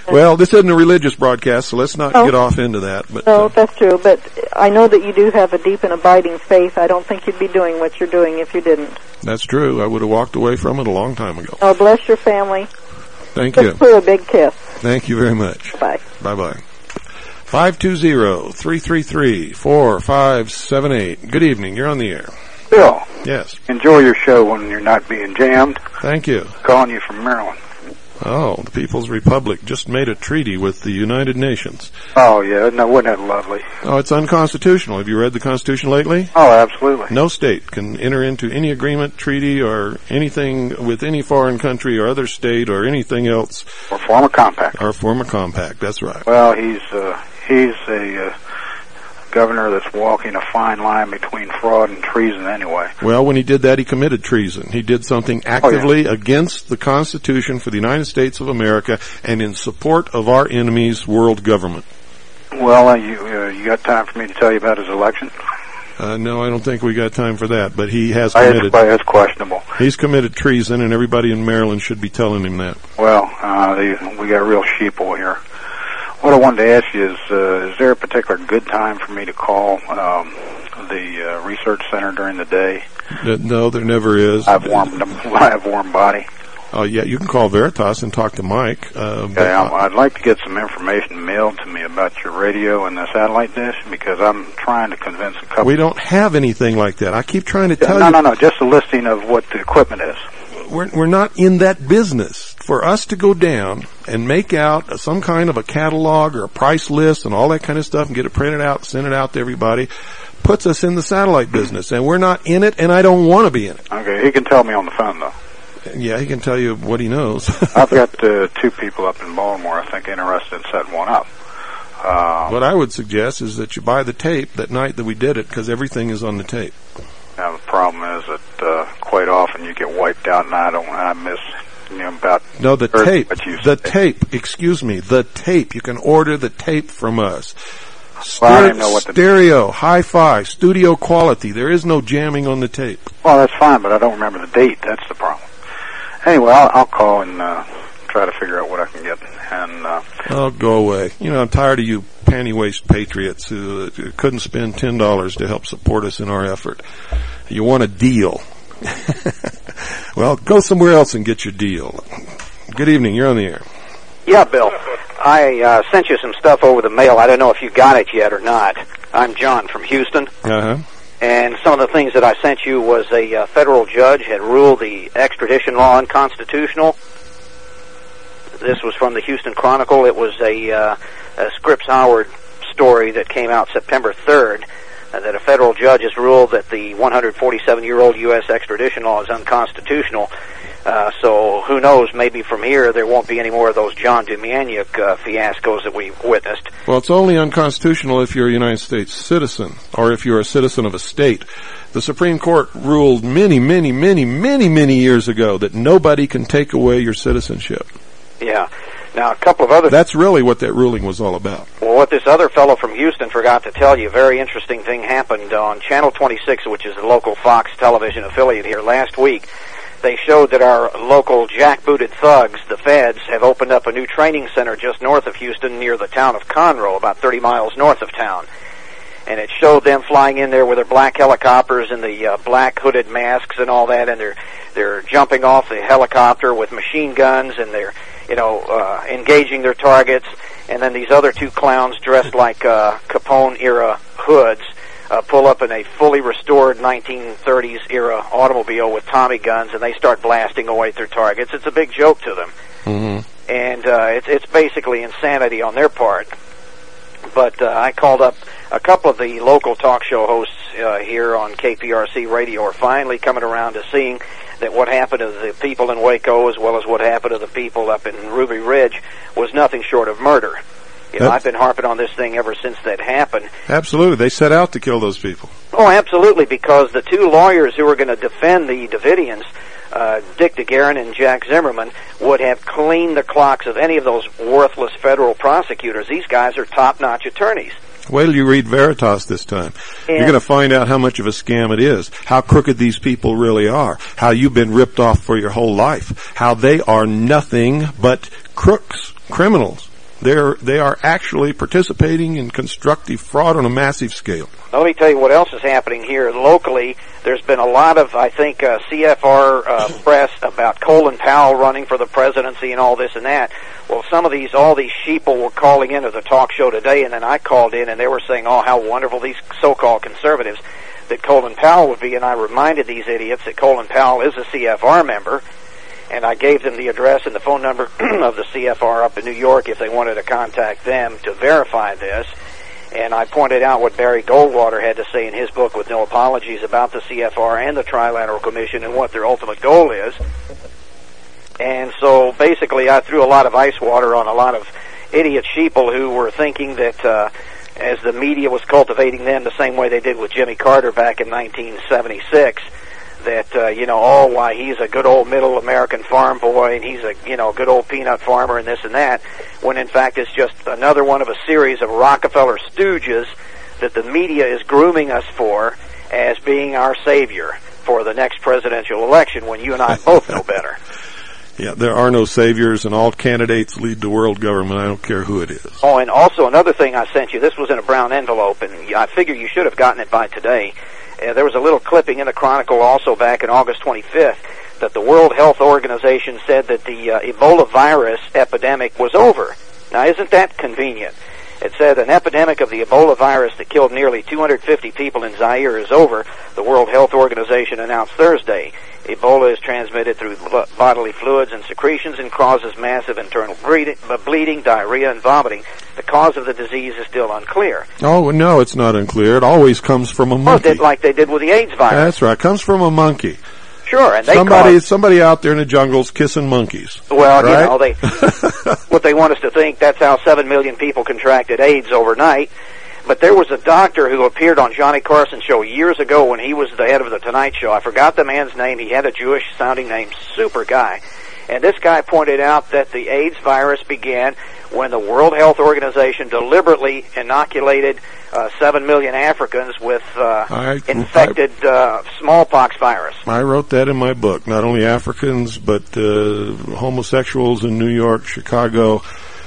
Well, this isn't a religious broadcast, so let's not Oh. get off into that. But No, uh, that's true, but I know that you do have a deep and abiding faith. I don't think you'd be doing what you're doing if you didn't. that's true. I would have walked away from it a long time ago. Oh, bless your family. Thank you. Just for a big kiss. Thank you very much. Bye. Bye-bye. five two zero, three three three, four five seven eight. Good evening. You're on the air. Bill, Yes. enjoy your show when you're not being jammed. Thank you. Calling you from Maryland. Oh, the People's Republic just made a treaty with the United Nations. Oh, yeah. No, wasn't that lovely? Oh, it's unconstitutional. Have you read the Constitution lately? Oh, absolutely. No state can enter into any agreement, treaty, or anything with any foreign country or other state or anything else. Or form a compact. Or form a compact. That's right. Well, he's uh, he's a uh, governor that's walking a fine line between fraud and treason anyway. Well, when he did that, he committed treason. He did something actively oh, yeah. against the Constitution for the United States of America and in support of our enemy's world government. Well, uh, you uh, you got time for me to tell you about his election? Uh, no, I don't think we got time for that, but he has I committed... That's questionable. He's committed treason, and everybody in Maryland should be telling him that. Well, uh, they, we got a real sheeple here. What I wanted to ask you is, uh, is there a particular good time for me to call um, the uh, research center during the day? No, there never is. I have warm, I have warm body. Oh, yeah, you can call Veritas and talk to Mike. Uh, okay, I, I'd like to get some information mailed to me about your radio and the satellite dish because I'm trying to convince a couple... We don't have anything like that. I keep trying to tell no, you... No, no, no, just a listing of what the equipment is. We're, we're not in that business. For us to go down and make out some kind of a catalog or a price list and all that kind of stuff and get it printed out, send it out to everybody, puts us in the satellite business. And we're not in it, and I don't want to be in it. Okay, he can tell me on the phone, though. Yeah, he can tell you what he knows. I've got uh, two people up in Baltimore, I think, interested in setting one up. Uh, what I would suggest is that you buy the tape that night that we did it, because everything is on the tape. Now, the problem is that uh, quite often you get wiped out, and I don't, I miss... You know, about no, the tape, the say. tape, excuse me, the tape. You can order the tape from us. Well, I didn't know what the stereo, hi-fi, studio quality. There is no jamming on the tape. Well, that's fine, but I don't remember the date. That's the problem. Anyway, I'll, I'll call and uh, try to figure out what I can get. And uh, oh, go away. You know, I'm tired of you panty-waist patriots who uh, couldn't spend ten dollars to help support us in our effort. You want a deal. Well, go somewhere else and get your deal. Good evening. You're on the air. Yeah, Bill. I uh, sent you some stuff over the mail. I don't know if you got it yet or not. I'm John from Houston. Uh-huh. And some of the things that I sent you was a uh, federal judge had ruled the extradition law unconstitutional. This was from the Houston Chronicle. It was a, uh, a Scripps Howard story that came out September third. Uh, that a federal judge has ruled that the one hundred forty-seven-year-old U S extradition law is unconstitutional. Uh, so who knows, maybe from here there won't be any more of those John Demjanjuk uh, fiascos that we've witnessed. Well, it's only unconstitutional if you're a United States citizen or if you're a citizen of a state. The Supreme Court ruled many, many, many, many, many years ago that nobody can take away your citizenship. Yeah. Now, a couple of other... That's really what that ruling was all about. Well, what this other fellow from Houston forgot to tell you, a very interesting thing happened on Channel twenty-six, which is a local Fox television affiliate here last week. They showed that our local jackbooted thugs, the feds, have opened up a new training center just north of Houston near the town of Conroe, about thirty miles north of town. And it showed them flying in there with their black helicopters and the uh, black hooded masks and all that, and they're they're jumping off the helicopter with machine guns, and they're you know, uh, engaging their targets, and then these other two clowns dressed like uh, Capone-era hoods uh, pull up in a fully restored nineteen thirties-era automobile with Tommy guns, and they start blasting away at their targets. It's a big joke to them. Mm-hmm. And uh, it's, it's basically insanity on their part. But uh, I called up a couple of the local talk show hosts uh, here on K P R C Radio are finally coming around to seeing that what happened to the people in Waco as well as what happened to the people up in Ruby Ridge was nothing short of murder. You know, I've been harping on this thing ever since that happened. Absolutely. They set out to kill those people. Oh, absolutely, because the two lawyers who were going to defend the Davidians, uh, Dick DeGuerin and Jack Zimmerman, would have cleaned the clocks of any of those worthless federal prosecutors. These guys are top-notch attorneys. Wait till you read Veritas this time. And you're going to find out how much of a scam it is, how crooked these people really are, how you've been ripped off for your whole life, how they are nothing but crooks, criminals. They're, they are actually participating in constructive fraud on a massive scale. Now, let me tell you what else is happening here locally. There's been a lot of, I think, uh, C F R uh, press about Colin Powell running for the presidency and all this and that. Well, some of these, all these sheeple were calling into the talk show today, and then I called in, and they were saying, oh, how wonderful these so-called conservatives that Colin Powell would be, and I reminded these idiots that Colin Powell is a C F R member, and I gave them the address and the phone number of the C F R up in New York if they wanted to contact them to verify this. And I pointed out what Barry Goldwater had to say in his book with no apologies about the C F R and the Trilateral Commission and what their ultimate goal is. And so basically I threw a lot of ice water on a lot of idiot sheeple who were thinking that uh, as the media was cultivating them the same way they did with Jimmy Carter back in nineteen seventy-six, that, uh, you know, oh, why, he's a good old middle American farm boy, and he's a, you know, good old peanut farmer and this and that, when in fact it's just another one of a series of Rockefeller stooges that the media is grooming us for as being our savior for the next presidential election, when you and I both know better. Yeah, there are no saviors, and all candidates lead to world government. I don't care who it is. Oh, and also another thing I sent you, this was in a brown envelope, and I figure you should have gotten it by today. Uh, there was a little clipping in the Chronicle also back in August twenty-fifth that the World Health Organization said that the uh, Ebola virus epidemic was over. Now, isn't that convenient? It said an epidemic of the Ebola virus that killed nearly two hundred fifty people in Zaire is over, the World Health Organization announced Thursday. Ebola is transmitted through bodily fluids and secretions and causes massive internal bleeding, diarrhea, and vomiting. The cause of the disease is still unclear. Oh, no, it's not unclear. It always comes from a monkey. Oh, like they did with the AIDS virus. That's right. It comes from a monkey. Sure, and they somebody caused... somebody out there in the jungle's kissing monkeys. Well, right? you know, they what they want us to think, that's how seven million people contracted AIDS overnight. But there was a doctor who appeared on Johnny Carson's show years ago when he was the head of the Tonight Show. I forgot the man's name. He had a Jewish-sounding name, super guy. And this guy pointed out that the AIDS virus began when the World Health Organization deliberately inoculated uh, seven million Africans with uh, I, infected I, uh, smallpox virus. I wrote that in my book. Not only Africans, but uh, homosexuals in New York, Chicago,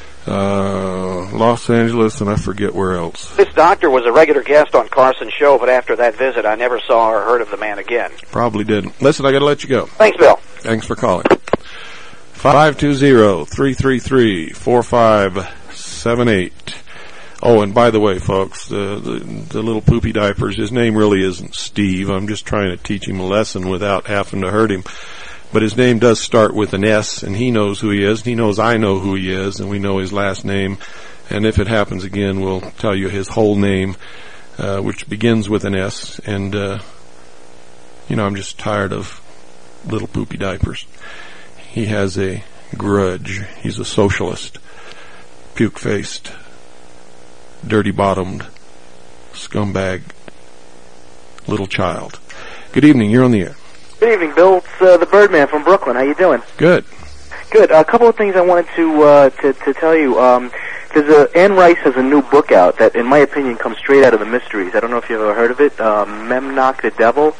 uh, Los Angeles, and I forget where else. This doctor was a regular guest on Carson's show, but after that visit, I never saw or heard of the man again. Probably didn't. Listen, I got to let you go. Thanks, Bill. Thanks for calling. five two zero, three three three, four five seven eight. Oh, and by the way, folks, the, the the little poopy diapers, his name really isn't Steve. I'm just trying to teach him a lesson without having to hurt him. But his name does start with an S, and he knows who he is, and he knows I know who he is, and we know his last name. And if it happens again, we'll tell you his whole name, uh, which begins with an S. And, uh, you know, I'm just tired of little poopy diapers. He has a grudge. He's a socialist, puke-faced, dirty-bottomed, scumbag little child. Good evening. You're on the air. Good evening, Bill. It's uh, the Birdman from Brooklyn. How you doing? Good. Good. A couple of things I wanted to uh, to, to tell you. Um, there's a, Anne Rice has a new book out that, in my opinion, comes straight out of the mysteries. I don't know if you've ever heard of it. Uh, Memnoch the Devil.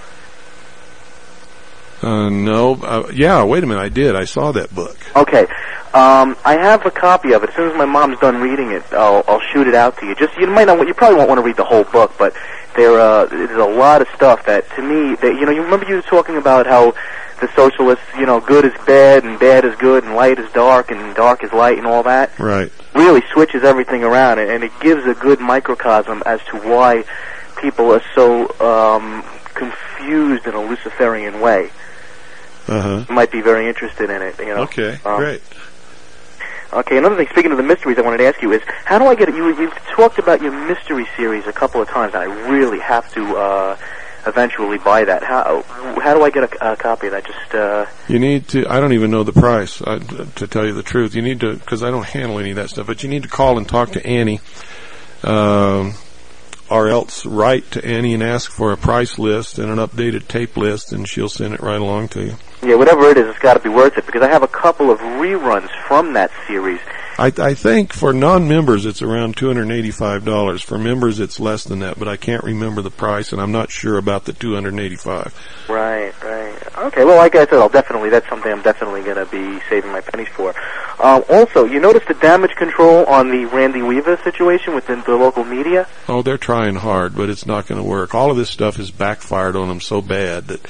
Uh, no. Uh, yeah, wait a minute. I did. I saw that book. Okay. Um, I have a copy of it. As soon as my mom's done reading it, I'll, I'll shoot it out to you. Just, you might not, you probably won't want to read the whole book, but there, uh, there's a lot of stuff that, to me, that, you know, you remember you were talking about how the socialists, you know, good is bad and bad is good and light is dark and dark is light and all that. Right. Really switches everything around, and, and it gives a good microcosm as to why people are so, um, confused in a Luciferian way. Uh-huh. You might be very interested in it, you know. Okay, um, great. Okay, another thing, speaking of the mysteries, I wanted to ask you is, how do I get it? You, you've talked about your mystery series a couple of times, and I really have to uh, eventually buy that. How how do I get a, a copy of that? Just uh... You need to, I don't even know the price, I, to tell you the truth. You need to, because I don't handle any of that stuff, but you need to call and talk to Annie, um, or else write to Annie and ask for a price list and an updated tape list, and she'll send it right along to you. Yeah, whatever it is, it's got to be worth it, because I have a couple of reruns from that series. I, I think for non-members it's around two hundred eighty-five dollars. For members it's less than that, but I can't remember the price, and I'm not sure about the two hundred eighty-five dollars. Right, right. Okay, well, like I said, I'll definitely, that's something I'm definitely going to be saving my pennies for. Um, also, you notice the damage control on the Randy Weaver situation within the local media? Oh, they're trying hard, but it's not going to work. All of this stuff has backfired on them so bad that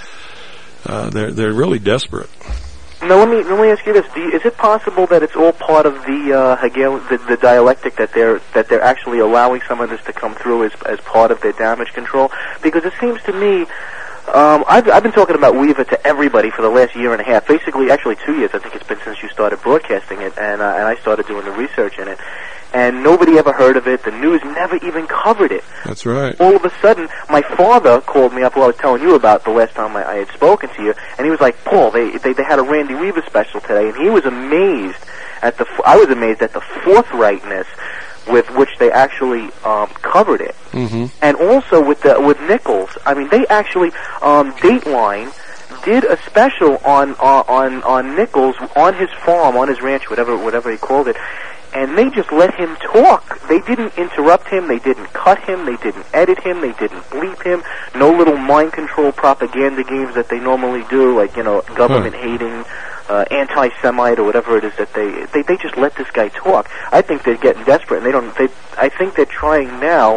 uh, they're they're really desperate. Now, let me let me ask you this: Do you, is it possible that it's all part of the uh, Hegel, the, the dialectic that they're that they're actually allowing some of this to come through as as part of their damage control? Because it seems to me, um, I've I've been talking about Weaver to everybody for the last year and a half, basically, actually two years. I think it's been since you started broadcasting it, and uh, and I started doing the research in it. And nobody ever heard of it. The news never even covered it. That's right. All of a sudden, my father called me up, who I was telling you about the last time I, I had spoken to you, and he was like, Paul, they, they they had a Randy Weaver special today, and he was amazed at the, I was amazed at the forthrightness with which they actually um, covered it. Mm-hmm. And also with the with Nichols. I mean, they actually, um, Dateline did a special on, uh, on, on Nichols, on his farm, on his ranch, whatever, whatever he called it. And they just let him talk. They didn't interrupt him. They didn't cut him. They didn't edit him. They didn't bleep him. No little mind control propaganda games that they normally do, like, you know, government hating, uh, anti-Semite or whatever it is that they, they, they just let this guy talk. I think they're getting desperate, and they don't, they, I think they're trying now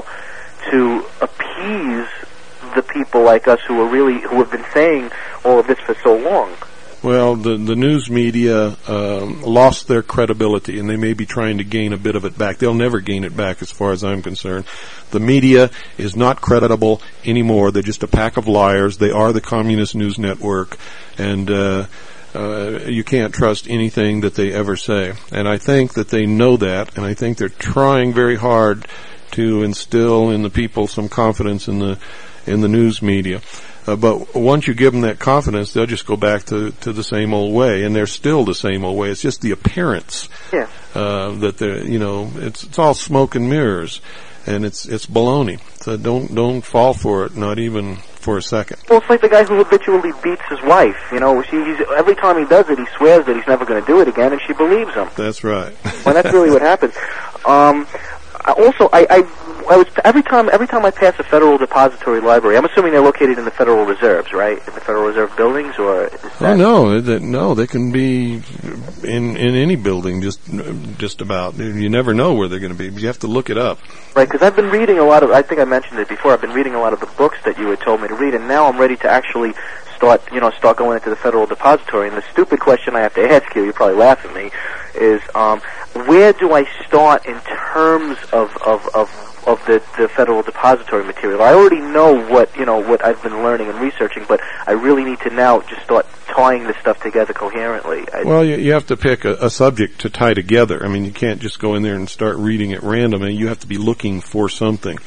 to appease the people like us who are really, who have been saying all of this for so long. Well, the the news media um, lost their credibility, and they may be trying to gain a bit of it back. They'll never gain it back, as far as I'm concerned. The media is not credible anymore. They're just a pack of liars. They are the Communist News Network, and uh, uh, you can't trust anything that they ever say. And I think that they know that, and I think they're trying very hard to instill in the people some confidence in the in the news media. Uh, but once you give them that confidence, they'll just go back to, to the same old way, and they're still the same old way. It's just the appearance, yeah. uh, that they're, you know, it's, it's all smoke and mirrors, and it's, it's baloney. So don't, don't fall for it, not even for a second. Well, it's like the guy who habitually beats his wife. You know, she, he's, every time he does it, he swears that he's never going to do it again, and she believes him. That's right. Well, that's really what happens. Um, also, I, I, I was every time every time I pass a Federal Depository Library, I'm assuming they're located in the Federal Reserves, right? In the Federal Reserve buildings, or is that... Oh no, they, no, they can be in in any building, just just about. You never know where they're going to be. You have to look it up. Right, because I've been reading a lot of. I think I mentioned it before. I've been reading a lot of the books that you had told me to read, and now I'm ready to actually start, you know, start going into the Federal Depository. And the stupid question I have to ask you, you probably laugh at me, is um, where do I start in terms of of of of the, the Federal Depository material? I already know what, you know, what I've been learning and researching, but I really need to now just start tying this stuff together coherently. I, well, you, you have to pick a, a subject to tie together. I mean, you can't just go in there and start reading at random, and you have to be looking for something.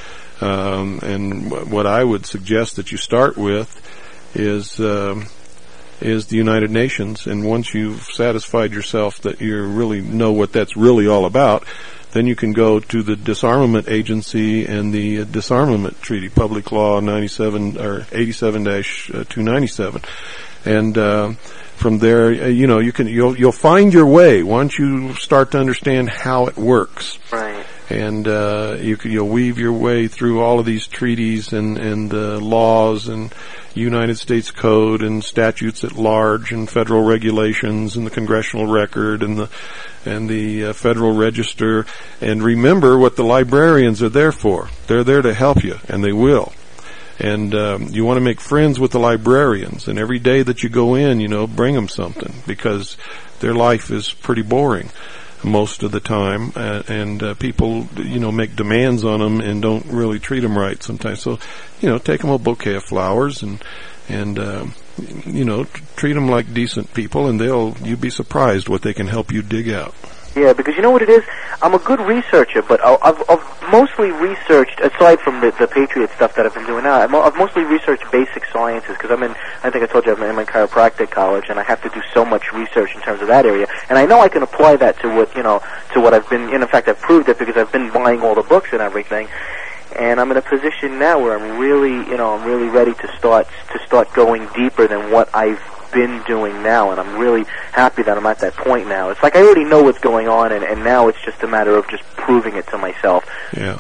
Um, and w- what I would suggest that you start with is um, is the United Nations, and once you've satisfied yourself that you really know what that's really all about, then you can go to the Disarmament Agency and the uh, Disarmament Treaty, Public Law ninety-seven or eighty-seven dash two ninety-seven, and uh, from there, uh, you know, you can you'll you'll find your way once you start to understand how it works. Right. And uh, you can, you'll weave your way through all of these treaties and and uh, laws and United States Code and statutes at large and federal regulations and the Congressional Record and the and the uh, Federal Register. And remember what the librarians are there for. They're there to help you, and they will. And um, you want to make friends with the librarians. And every day that you go in, you know, bring them something, because their life is pretty boring most of the time, uh, and uh, people, you know, make demands on them and don't really treat them right sometimes. So, you know, take them a bouquet of flowers and and uh, you know, treat them like decent people, and they'll you'd be surprised what they can help you dig out. Yeah, because you know what it is? I'm a good researcher, but I've, I've mostly researched, aside from the, the Patriot stuff that I've been doing now, I've, I've mostly researched basic sciences, because I'm in, I think I told you I'm in my chiropractic college, and I have to do so much research in terms of that area, and I know I can apply that to what, you know, to what I've been, and in fact I've proved it because I've been buying all the books and everything, and I'm in a position now where I'm really, you know, I'm really ready to start, to start going deeper than what I've been doing now, and I'm really happy that I'm at that point now. It's like I already know what's going on, and, and now it's just a matter of just proving it to myself. Yeah. So,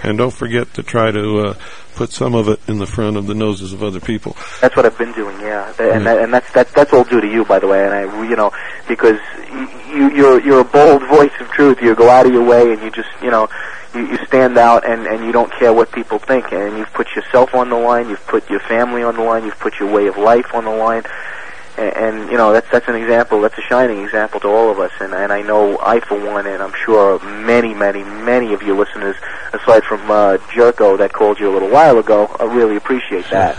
And don't forget to try to uh, put some of it in the front of the noses of other people. That's what I've been doing, yeah. And, that, and that's that, that's all due to you, by the way. And I, you know, because you, you're you're a bold voice of truth. You go out of your way, and you just, you know, you, you stand out, and, and you don't care what people think. And you've put yourself on the line. You've put your family on the line. You've put your way of life on the line. And, and you know, that's that's an example. That's a shining example to all of us. And and I know I, for one, and I'm sure many, many, many of your listeners, aside from uh, Jerko that called you a little while ago, I really appreciate that.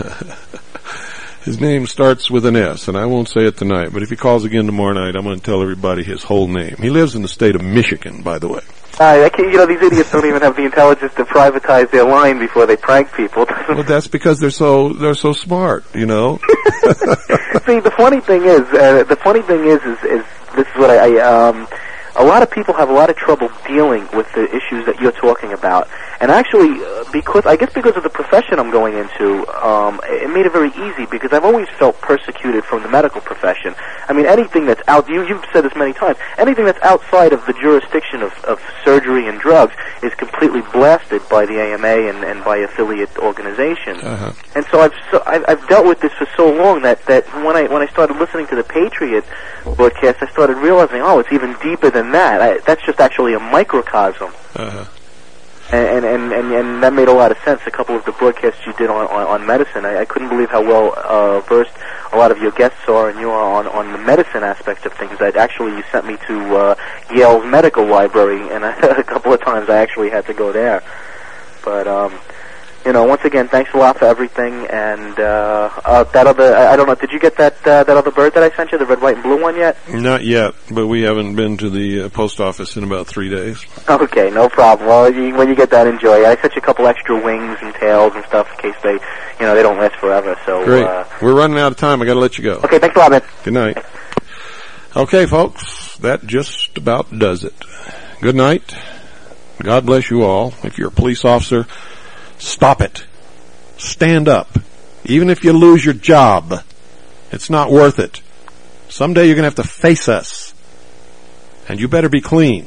His name starts with an S, and I won't say it tonight, but if he calls again tomorrow night, I'm going to tell everybody his whole name. He lives in the state of Michigan, by the way. Uh, I can't, you know, these idiots don't even have the intelligence to privatize their line before they prank people. Well, that's because they're so they're so smart, you know. See, the funny thing is, uh, the funny thing is, is, is this is what I, I um, a lot of people have a lot of trouble dealing with the issues that you're talking about. And actually, uh, because I guess because of the profession I'm going into, um, it made it very easy because I've always felt persecuted from the medical profession. I mean, anything that's out, you, you've said this many times, anything that's outside of the jurisdiction of, of surgery and drugs is completely blasted by the A M A and, and by affiliate organizations. Uh-huh. And so I've, so I've I've dealt with this for so long that, that when I when I started listening to the Patriot broadcast, I started realizing, oh, it's even deeper than that. I, that's just actually a microcosm. Uh-huh. And, and, and, and that made a lot of sense. A couple of the broadcasts you did on, on, on medicine, I, I couldn't believe how well uh, versed a lot of your guests are, and you are on, on the medicine aspect of things. That actually you sent me to uh, Yale's medical library, and I, a couple of times I actually had to go there. But um, you know, once again, thanks a lot for everything. And uh, uh, that other, I, I don't know, did you get that uh, that other bird that I sent you, the red, white, and blue one yet? Not yet, but we haven't been to the uh, post office in about three days. Okay, no problem. Well, you, when you get that, enjoy it. I sent you a couple extra wings and tails and stuff in case they, you know, they don't last forever. So great. Uh, We're running out of time. I got to let you go. Okay, thanks a lot, man. Good night. Okay, folks, that just about does it. Good night. God bless you all. If you're a police officer, stop it. Stand up. Even if you lose your job, it's not worth it. Someday you're going to have to face us. And you better be clean.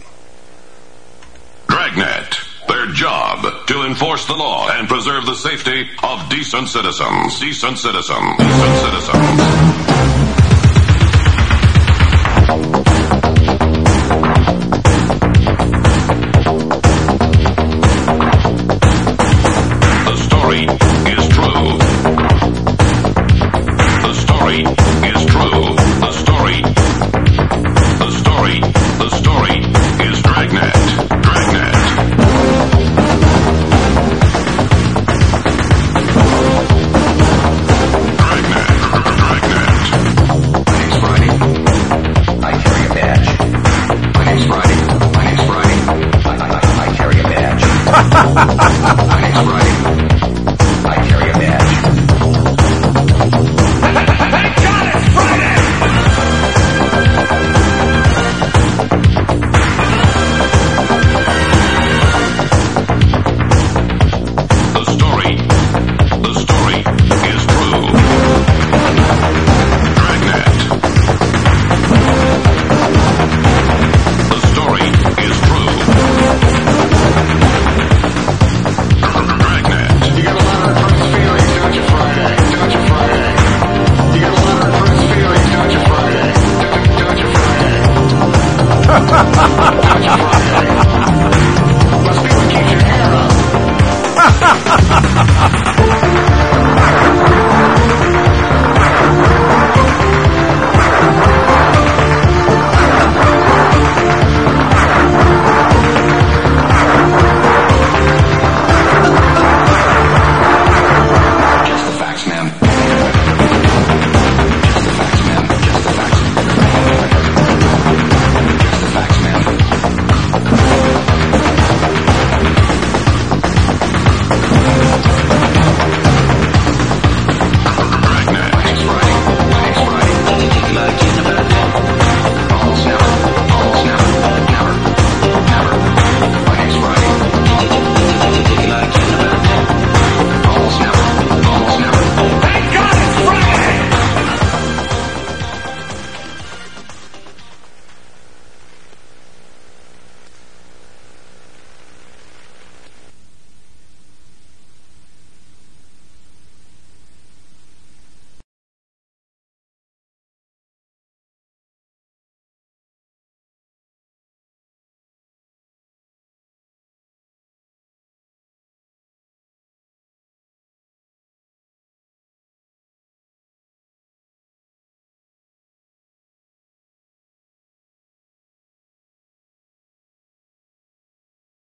Dragnet. Their job to enforce the law and preserve the safety of decent citizens. Decent citizens. Decent citizens.